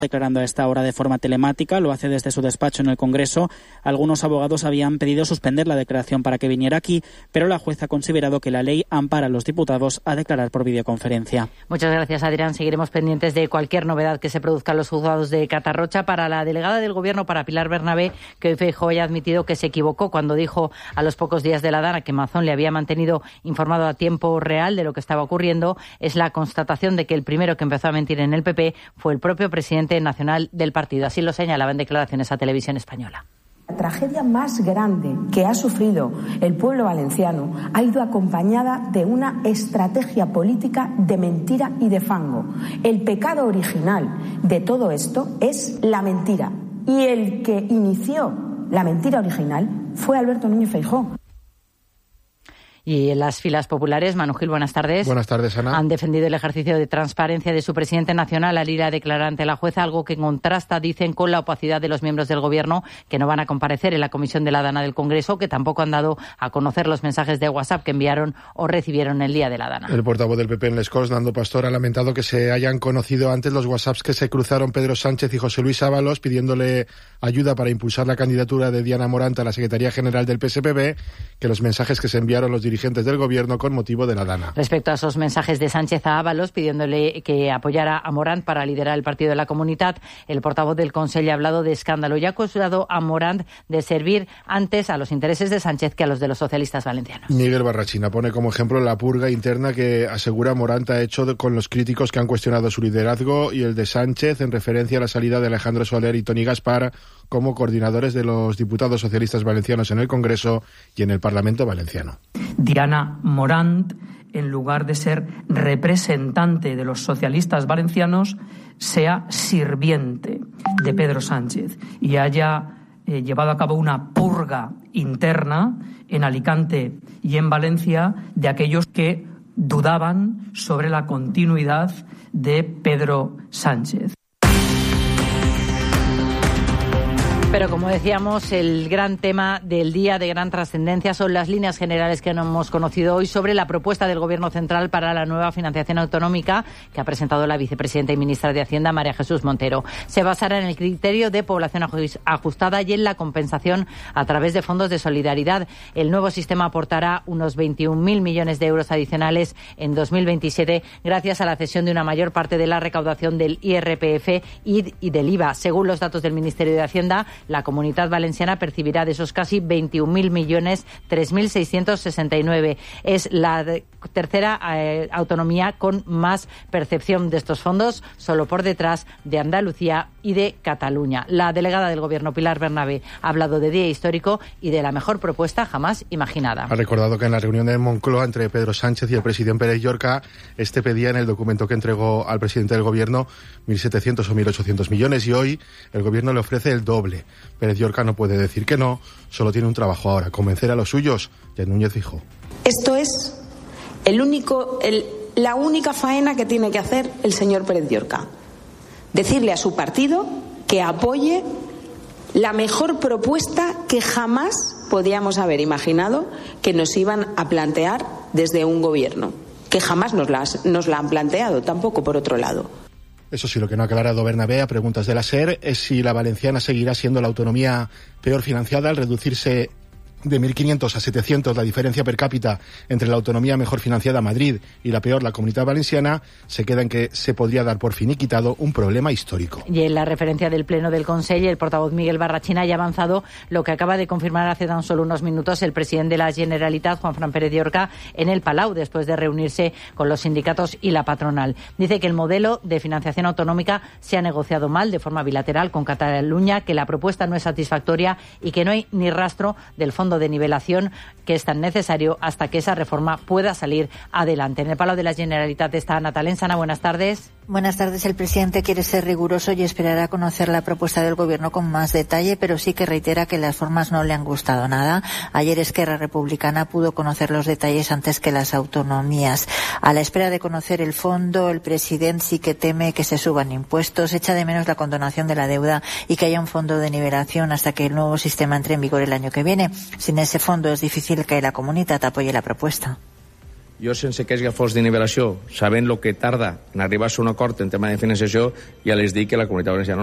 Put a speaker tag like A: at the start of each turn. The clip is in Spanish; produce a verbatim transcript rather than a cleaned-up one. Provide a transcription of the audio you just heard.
A: declarando a esta hora de forma telemática, lo hace desde su despacho en el Congreso. Algunos abogados habían pedido suspender la declaración para que viniera aquí, pero la jueza ha considerado que la ley ampara a los diputados a declarar por videoconferencia.
B: Muchas gracias, Adrián. Seguiremos pendientes de cualquier novedad que se produzca en los juzgados de Catarrocha. Para la delegada del Gobierno, para Pilar Bernabé, que hoy Feijóo ha admitido que se equivocó cuando dijo a los pocos días de la Dana que Mazón le había mantenido informado a tiempo real de lo que estaba ocurriendo, es la constatación de que el primero que empezó a mentir en el P P fue el propio presidente nacional del partido. Así lo señalaba en declaraciones a Televisión Española.
C: La tragedia más grande que ha sufrido el pueblo valenciano ha ido acompañada de una estrategia política de mentira y de fango. El pecado original de todo esto es la mentira. Y el que inició la mentira original fue Alberto Núñez Feijóo.
B: Y en las filas populares, Manu Gil, buenas tardes.
D: Buenas tardes, Ana.
B: Han defendido el ejercicio de transparencia de su presidente nacional al ir a declarar ante la jueza, algo que contrasta, dicen, con la opacidad de los miembros del Gobierno que no van a comparecer en la comisión de la Dana del Congreso, que tampoco han dado a conocer los mensajes de WhatsApp que enviaron o recibieron el día de la Dana.
D: El portavoz del P P en Les Corts, Nando Pastor, ha lamentado que se hayan conocido antes los WhatsApps que se cruzaron Pedro Sánchez y José Luis Ábalos pidiéndole ayuda para impulsar la candidatura de Diana Morant a la Secretaría General del P S P B, que los mensajes que se enviaron los dirigentes del Gobierno con motivo de la Dana.
B: Respecto a esos mensajes de Sánchez a Ábalos pidiéndole que apoyara a Morant para liderar el partido de la Comunitat, el portavoz del Consell ha hablado de escándalo y ha acusado a Morant de servir antes a los intereses de Sánchez que a los de los socialistas valencianos.
D: Miguel Barrachina pone como ejemplo la purga interna que asegura Morant ha hecho de, con los críticos que han cuestionado su liderazgo y el de Sánchez en referencia a la salida de Alejandro Soler y Toni Gaspar como coordinadores de los diputados socialistas valencianos en el Congreso y en el Parlamento valenciano.
E: Diana Morant, en lugar de ser representante de los socialistas valencianos, sea sirviente de Pedro Sánchez y haya eh, llevado a cabo una purga interna en Alicante y en Valencia de aquellos que dudaban sobre la continuidad de Pedro Sánchez.
B: Pero como decíamos, el gran tema del día de gran trascendencia son las líneas generales que no hemos conocido hoy sobre la propuesta del Gobierno central para la nueva financiación autonómica que ha presentado la vicepresidenta y ministra de Hacienda, María Jesús Montero. Se basará en el criterio de población ajustada y en la compensación a través de fondos de solidaridad. El nuevo sistema aportará unos veintiún mil millones de euros adicionales en dos mil veintisiete gracias a la cesión de una mayor parte de la recaudación del I R P F y del I V A. Según los datos del Ministerio de Hacienda, la Comunitat Valenciana percibirá de esos casi veintiún mil millones tres mil seiscientos sesenta y nueve. Es la tercera eh, autonomía con más percepción de estos fondos, solo por detrás de Andalucía y de Cataluña. La delegada del Gobierno, Pilar Bernabé, ha hablado de día histórico y de la mejor propuesta jamás imaginada.
D: Ha recordado que en la reunión de Moncloa entre Pedro Sánchez y el presidente Pérez Llorca, este pedía en el documento que entregó al presidente del Gobierno mil setecientos o mil ochocientos millones y hoy el Gobierno le ofrece el doble. Pérez Llorca no puede decir que no, solo tiene un trabajo ahora, convencer a los suyos. Y a Núñez Feijóo.
C: Esto es el único, el, la única faena que tiene que hacer el señor Pérez Llorca. Decirle a su partido que apoye la mejor propuesta que jamás podíamos haber imaginado que nos iban a plantear desde un gobierno, que jamás nos, las, nos la han planteado tampoco, por otro lado.
D: Eso sí, lo que no ha aclarado Bernabé a preguntas de la SER es si la valenciana seguirá siendo la autonomía peor financiada al reducirse de mil quinientos a setecientos la diferencia per cápita entre la autonomía mejor financiada Madrid y la peor la Comunidad Valenciana. Se queda en que se podría dar por finiquitado un problema histórico.
B: Y en la referencia del Pleno del Consell, el portavoz Miguel Barrachina ya ha avanzado lo que acaba de confirmar hace tan solo unos minutos el presidente de la Generalitat, Juanfran Pérez Llorca, en el Palau, después de reunirse con los sindicatos y la patronal. Dice que el modelo de financiación autonómica se ha negociado mal de forma bilateral con Cataluña, que la propuesta no es satisfactoria y que no hay ni rastro del fondo de nivelación que es tan necesario hasta que esa reforma pueda salir adelante. En el Palau de la Generalitat está Ana Talensana. Buenas tardes.
F: Buenas tardes. El presidente quiere ser riguroso y esperará a conocer la propuesta del Gobierno con más detalle, pero sí que reitera que las formas no le han gustado nada. Ayer Esquerra Republicana pudo conocer los detalles antes que las autonomías. A la espera de conocer el fondo, el presidente sí que teme que se suban impuestos, echa de menos la condonación de la deuda y que haya un fondo de nivelación hasta que el nuevo sistema entre en vigor el año que viene. Sin ese fondo es difícil que la Comunitat apoye la propuesta.
G: Jo, sense que hi hagi fons de nivelació, sabent el que tarda en arribar a un acord en tema de financiació, ja les dic que la Comunitat Valenciana